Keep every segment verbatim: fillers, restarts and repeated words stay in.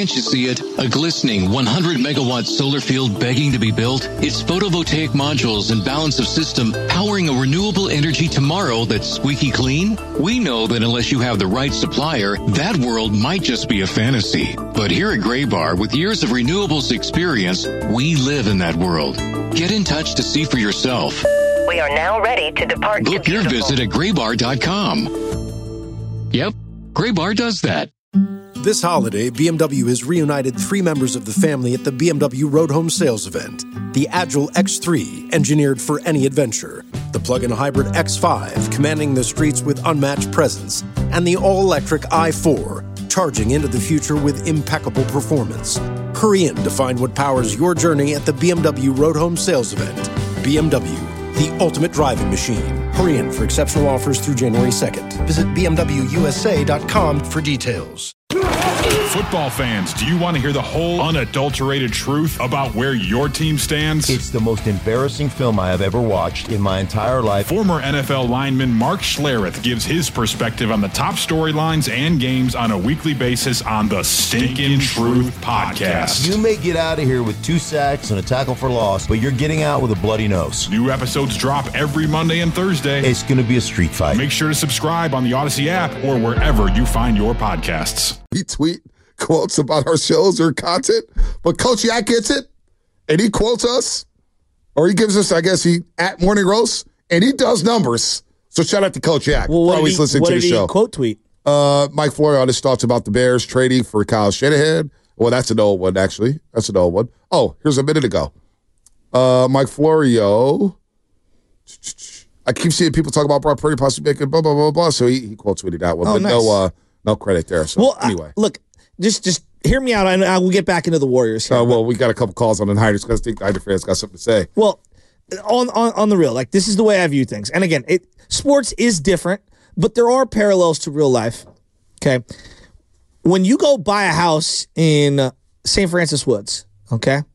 Can't you see it? A glistening one hundred megawatt solar field begging to be built? It's photovoltaic modules and balance of system powering a renewable energy tomorrow that's squeaky clean? We know that unless you have the right supplier, that world might just be a fantasy. But here at Graybar, with years of renewables experience, we live in that world. Get in touch to see for yourself. We are now ready to depart. Book your visit at graybar dot com. Yep, Graybar does that. This holiday, B M W has reunited three members of the family at the B M W Road Home Sales event. The Agile X three, engineered for any adventure. The plug-in hybrid X five, commanding the streets with unmatched presence. And the all-electric i four, charging into the future with impeccable performance. Hurry in to find what powers your journey at the B M W Road Home Sales event. B M W, the ultimate driving machine. Hurry in for exceptional offers through January second. Visit b m w u s a dot com for details. Football fans, do you want to hear the whole unadulterated truth about where your team stands? It's the most embarrassing film I have ever watched in my entire life. Former N F L lineman Mark Schlereth gives his perspective on the top storylines and games on a weekly basis on the Stinkin' Truth Podcast. You may get out of here with two sacks and a tackle for loss, but you're getting out with a bloody nose. New episodes drop every Monday and Thursday. It's going to be a street fight. Make sure to subscribe on the Odyssey app or wherever you find your podcasts. We tweet quotes about our shows or content, but Coach Yak gets it, and he quotes us, or he gives us, I guess, he at Morning Roast, and he does numbers. So shout out to Coach Yak well, for always he, listening to the show. Quote tweet? Uh, Mike Florio on his thoughts about the Bears trading for Kyle Shanahan. Well, that's an old one, actually. That's an old one. Oh, here's a minute ago. Uh, Mike Florio. I keep seeing people talk about Brock Purdy possibly making blah, blah, blah, blah. So he, he quote tweeted that one. Oh, but nice. no, uh, no credit there. So well, anyway. Uh, look, just just hear me out. I, I will get back into the Warriors here. Uh, well, we got a couple calls on the Niners because I think the Niner fans got something to say. Well, on, on on the real, like this is the way I view things. And again, it sports is different, but there are parallels to real life. Okay, when you go buy a house in uh, Saint Francis Woods, okay,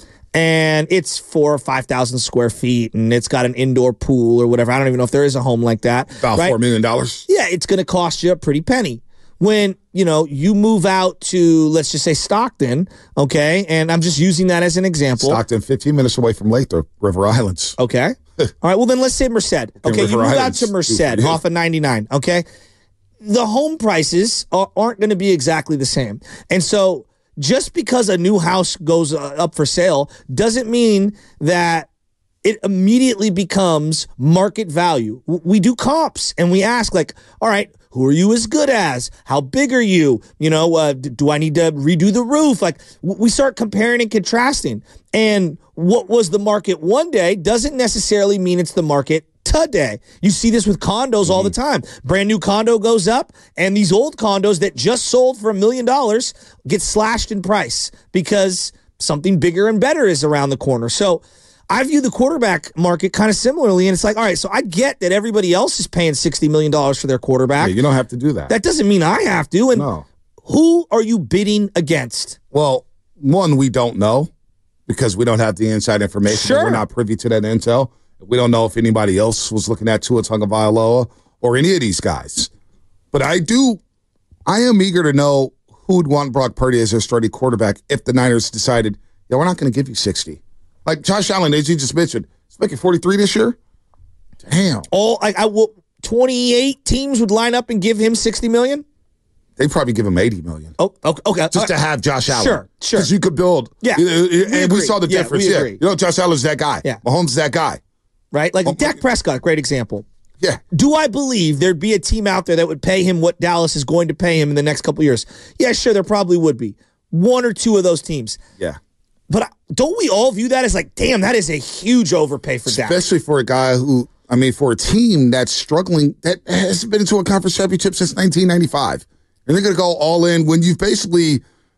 and it's four or five thousand square feet, and it's got an indoor pool or whatever. I don't even know if there is a home like that. About right? four million dollars. Yeah, it's going to cost you a pretty penny. When, you know, you move out to, let's just say Stockton, okay, and I'm just using that as an example. Stockton, fifteen minutes away from Lathrop, River Islands. Okay. All right, well, then let's say Merced. Okay, River you move Islands. out to Merced Yeah. off of ninety-nine, okay? The home prices are, aren't going to be exactly the same. And so just because a new house goes uh, up for sale doesn't mean that it immediately becomes market value. W- We do comps, and we ask, like, all right, who are you as good as? How big are you? You know, uh, d- do I need to redo the roof? Like, w- we start comparing and contrasting. And what was the market one day doesn't necessarily mean it's the market today. You see this with condos all the time. Brand new condo goes up, and these old condos that just sold for a million dollars get slashed in price because something bigger and better is around the corner. So I view the quarterback market kind of similarly, and it's like, all right, so I get that everybody else is paying sixty million dollars for their quarterback. Yeah, you don't have to do that. That doesn't mean I have to. And No. who are you bidding against? Well, one, we don't know because we don't have the inside information. Sure. We're not privy to that intel. We don't know if anybody else was looking at Tua Tagovailoa or any of these guys. But I do, I am eager to know who'd want Brock Purdy as their starting quarterback if the Niners decided, yeah, we're not going to give you sixty. Like Josh Allen, as you just mentioned, he's making forty-three this year. Damn. All I, I will. twenty-eight teams would line up and give him sixty million dollars? They'd probably give him eighty million dollars. Oh, okay. okay. Just to have Josh Allen. Sure, sure. Because you could build. Yeah. You know, We and we agree. saw the Yeah, difference. we Yeah. agree. You know, Josh Allen's that guy. Yeah. Mahomes is that guy. Right? Like Oh, Dak Prescott, great example. Yeah. Do I believe there'd be a team out there that would pay him what Dallas is going to pay him in the next couple of years? Yeah, sure, there probably would be. One or two of those teams. Yeah. But don't we all view that as like, damn, that is a huge overpay for Dak? Especially for a guy who, I mean, for a team that's struggling, that hasn't been into a conference championship since nineteen ninety-five. And they're going to go all in when you've basically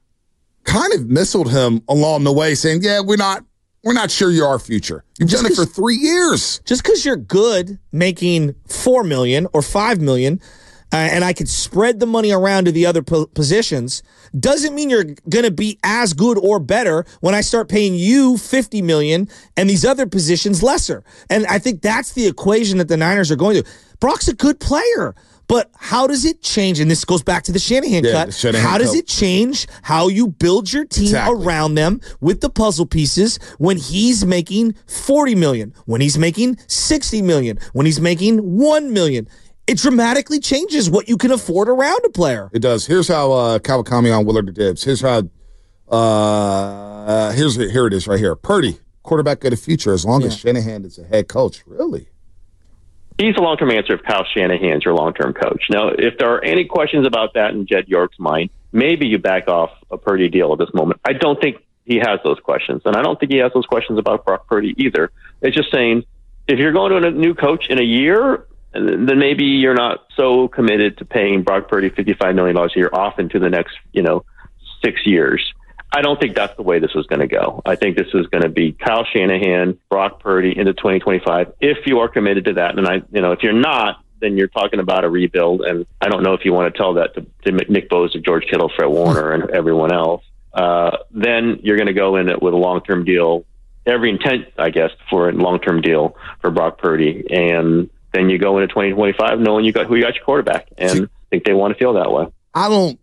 kind of missiled him along the way, saying, yeah, we're not we're not sure you're our future. You've Just done it for three years. Just because you're good making four million dollars or five million dollars, uh, and I could spread the money around to the other po- positions, doesn't mean you're going to be as good or better when I start paying you fifty million dollars and these other positions lesser. And I think that's the equation that the Niners are going through. Brock's a good player, But how does it change? And this goes back to the Shanahan Yeah, cut. the Shanahan how does cut. it change how you build your team Exactly. around them with the puzzle pieces when he's making forty million dollars, when he's making sixty million dollars, when he's making one million dollars? It dramatically changes what you can afford around a player. It does. Here's how uh, Kawakami on Willard Dibbs. Here's how. Uh, here's here it is right here. Purdy, quarterback of the future, as long as Shanahan is a head coach. Really? He's the long-term answer if Kyle Shanahan's your long-term coach. Now, if there are any questions about that in Jed York's mind, maybe you back off a Purdy deal at this moment. I don't think he has those questions, and I don't think he has those questions about Brock Purdy either. It's just saying, if you're going to a new coach in a year, then maybe you're not so committed to paying Brock Purdy fifty-five million dollars a year off into the next, you know, six years. I don't think that's the way this was going to go. I think this is going to be Kyle Shanahan, Brock Purdy into twenty twenty-five. If you are committed to that, and I, you know, if you're not, then you're talking about a rebuild. And I don't know if you want to tell that to, to Nick Bosa, George Kittle, Fred Warner, and everyone else. Uh, then you're going to go in it with a long-term deal, every intent, I guess, for a long-term deal for Brock Purdy, and then you go into twenty twenty-five knowing you got who you got your quarterback, and I think they want to feel that way. I don't.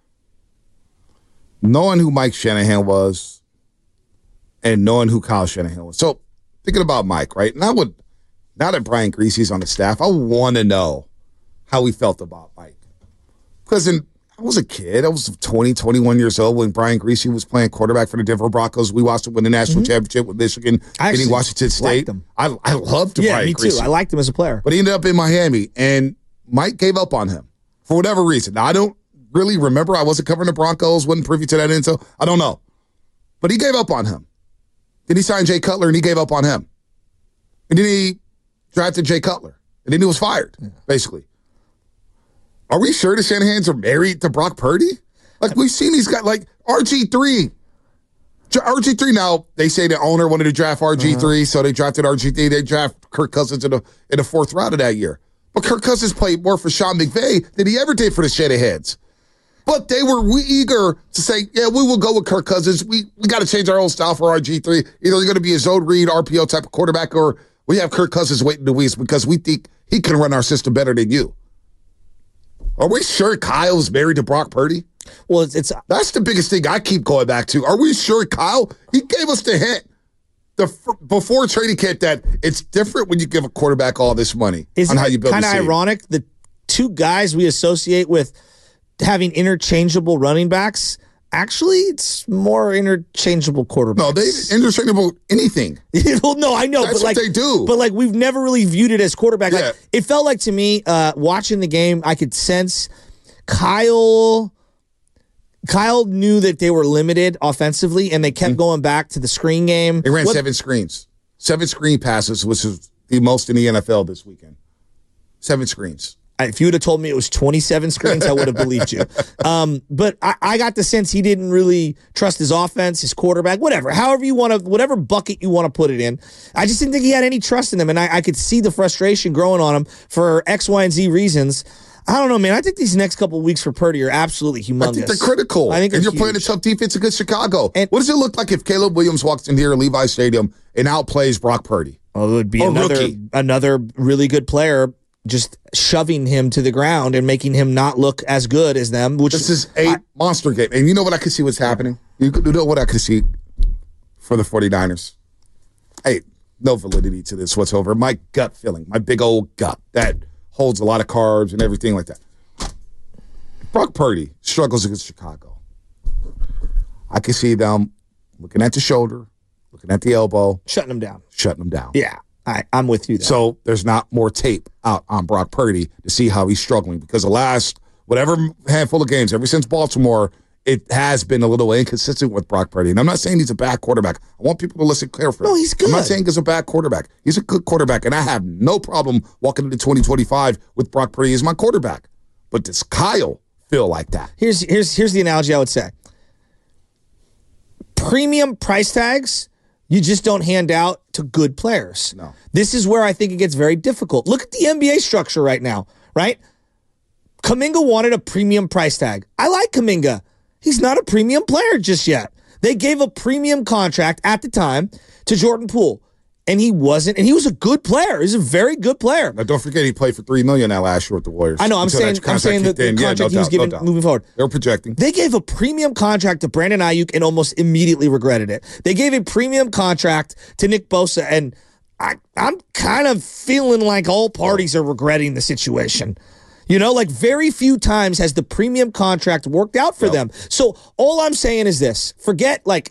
Knowing who Mike Shanahan was and knowing who Kyle Shanahan was. So, thinking about Mike, right? And I would, now that Brian Griese's on the staff, I want to know how he felt about Mike. Because in, I was a kid. I was twenty, twenty-one years old when Brian Griese was playing quarterback for the Denver Broncos. We watched him win the national mm-hmm. championship with Michigan, getting Washington State. Him. I, I loved yeah, Brian me Griese. too. I liked him as a player. But he ended up in Miami, and Mike gave up on him for whatever reason. Now, I don't really remember. I wasn't covering the Broncos, wasn't privy to that intel. I don't know. But he gave up on him. Then he signed Jay Cutler, and he gave up on him. And then he drafted Jay Cutler. And then he was fired, yeah. basically. Are we sure the Shanahans are married to Brock Purdy? Like, we've seen these guys, like R G three. R G three now, they say the owner wanted to draft R G three, uh-huh. so they drafted R G three. They drafted Kirk Cousins in the, in the fourth round of that year. But Kirk Cousins played more for Sean McVay than he ever did for the Shanahan's. But they were eager to say, yeah, we will go with Kirk Cousins. We we got to change our own style for R G three. Either you're going to be a zone read, R P O type of quarterback, or we have Kirk Cousins waiting the wings because we think he can run our system better than you. Are we sure Kyle's married to Brock Purdy? Well, it's, it's that's the biggest thing I keep going back to. Are we sure Kyle? He gave us the hint the before training camp that it's different when you give a quarterback all this money Isn't on how you build. Kind of ironic. The two guys we associate with having interchangeable running backs, actually, it's more interchangeable quarterbacks. No, they interchangeable anything. Well, no, I know. That's but like, what they do. But like, we've never really viewed it as quarterback. Yeah. Like, it felt like to me, uh, watching the game, I could sense Kyle. Kyle knew that they were limited offensively, and they kept mm-hmm. going back to the screen game. They ran what, seven screens, seven screen passes, which is the most in the N F L this weekend. Seven screens. If you would have told me it was twenty-seven screens, I would have believed you. Um, but I, I got the sense he didn't really trust his offense, his quarterback, whatever. However you want to, whatever bucket you want to put it in. I just didn't think he had any trust in them, and I, I could see the frustration growing on him for X, Y, and Z reasons. I don't know, man. I think these next couple of weeks for Purdy are absolutely humongous. I think they're critical. I think and you're huge. playing a tough defense against Chicago. And what does it look like if Caleb Williams walks in here at Levi Stadium and outplays Brock Purdy? Well, it would be or another rookie. another really good player just shoving him to the ground and making him not look as good as them. Which this is a I, monster game. And you know what I could see what's happening? You know what I could see for the 49ers? Hey, no validity to this whatsoever. My gut feeling, my big old gut that holds a lot of carbs and everything like that. Brock Purdy struggles against Chicago. I can see them looking at the shoulder, looking at the elbow. Shutting them down. Shutting them down. Yeah. I, I'm with you there. So there's not more tape out on Brock Purdy to see how he's struggling because the last whatever handful of games, ever since Baltimore, it has been a little inconsistent with Brock Purdy. And I'm not saying he's a bad quarterback. I want people to listen carefully. No, he's good. I'm not saying he's a bad quarterback. He's a good quarterback, and I have no problem walking into twenty twenty-five with Brock Purdy as my quarterback. But does Kyle feel like that? Here's here's here's the analogy I would say. Premium price tags, you just don't hand out to good players. No. This is where I think it gets very difficult. Look at the N B A structure right now, right? Kuminga wanted a premium price tag. I like Kuminga. He's not a premium player just yet. They gave a premium contract at the time to Jordan Poole. and he wasn't, and he was a good player. He's a very good player. Now, don't forget he played for three million dollars that last year with the Warriors. I know. I'm Until saying. that I'm saying that contract the kicked in. contract Yeah, no he was doubt, no given doubt. moving forward. They were projecting. They gave a premium contract to Brandon Ayuk and almost immediately regretted it. They gave a premium contract to Nick Bosa, and I, I'm kind of feeling like all parties are regretting the situation. You know, like very few times has the premium contract worked out for Yep. them. So all I'm saying is this: forget like,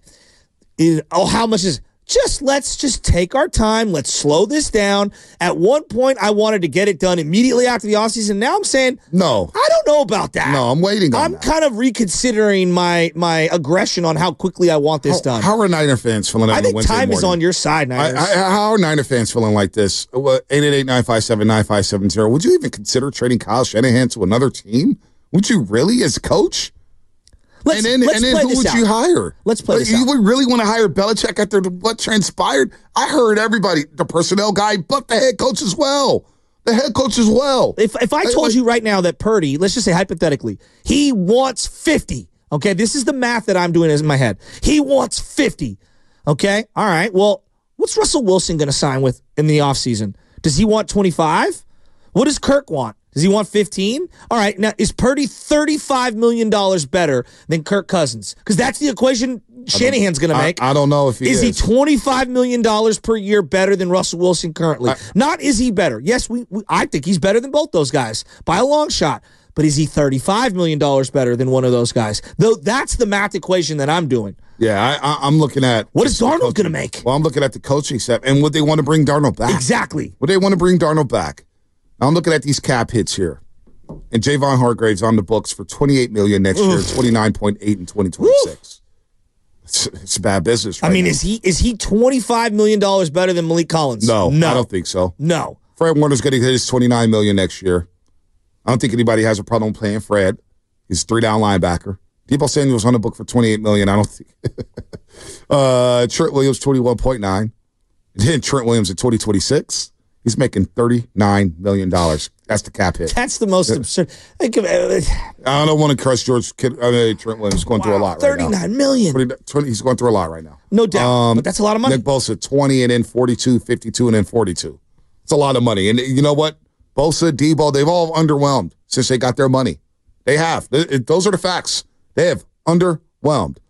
oh, how much is. Just let's just take our time. Let's slow this down. At one point, I wanted to get it done immediately after the offseason. Now I'm saying, No. I don't know about that. No, I'm waiting on I'm that. kind of reconsidering my my aggression on how quickly I want this How, done. how are Niner fans feeling on I the think Wednesday time morning? is on your side, I, Niners. I, how are Niner fans feeling like this? eight eight eight, nine five seven, nine five seven zero. Would you even consider trading Kyle Shanahan to another team? Would you really as coach? let's and then, let's and then play who this would out. you hire? Let's play Like, this you out. would really want to hire Belichick after the, what transpired? I heard everybody, the personnel guy, but the head coach as well. The head coach as well. If if I Like- told like- you right now that Purdy, let's just say hypothetically, he wants fifty. Okay, this is the math that I'm doing in my head. He wants fifty. Okay, all right. Well, what's Russell Wilson going to sign with in the offseason? Does he want twenty-five? What does Kirk want? Does he want fifteen? All right, now is Purdy thirty-five million dollars better than Kirk Cousins? Because that's the equation Shanahan's going to I- make. I don't know if he is. is. he twenty-five million dollars per year better than Russell Wilson currently? I- Not is he better. Yes, we, we I think he's better than both those guys by a long shot. But is he thirty-five million dollars better than one of those guys? Though that's the math equation that I'm doing. Yeah, I, I, I'm looking at What is the Darnold coaching- going to make? Well, I'm looking at the coaching staff and would they want to bring Darnold back? Exactly. Would they want to bring Darnold back? Now I'm looking at these cap hits here, and Javon Hargrave's on the books for twenty-eight million dollars next year, twenty-nine point eight in twenty twenty-six. It's, it's bad business. Right I mean, now. is he is he twenty-five million dollars better than Malik Collins? No, no, I don't think so. No. Fred Warner's going to get his twenty-nine million dollars next year. I don't think anybody has a problem playing Fred. He's a three-down linebacker. Debo Samuel's on the book for twenty-eight million dollars. I don't think. uh, Trent Williams, twenty-one point nine. Then Trent Williams in twenty twenty-six. He's making thirty-nine million dollars. That's the cap hit. That's the most absurd. Think of it. I don't want to crush George Kid, I mean, Trent Williams. He's going through a lot right now. thirty-nine million. twenty, twenty, he's going through a lot right now. No doubt. Um, but that's a lot of money. Nick Bosa, twenty and then forty-two, fifty-two and then forty-two. It's a lot of money. And you know what? Bosa, Debo, they've all underwhelmed since they got their money. They have. Th- Those are the facts. They have underwhelmed.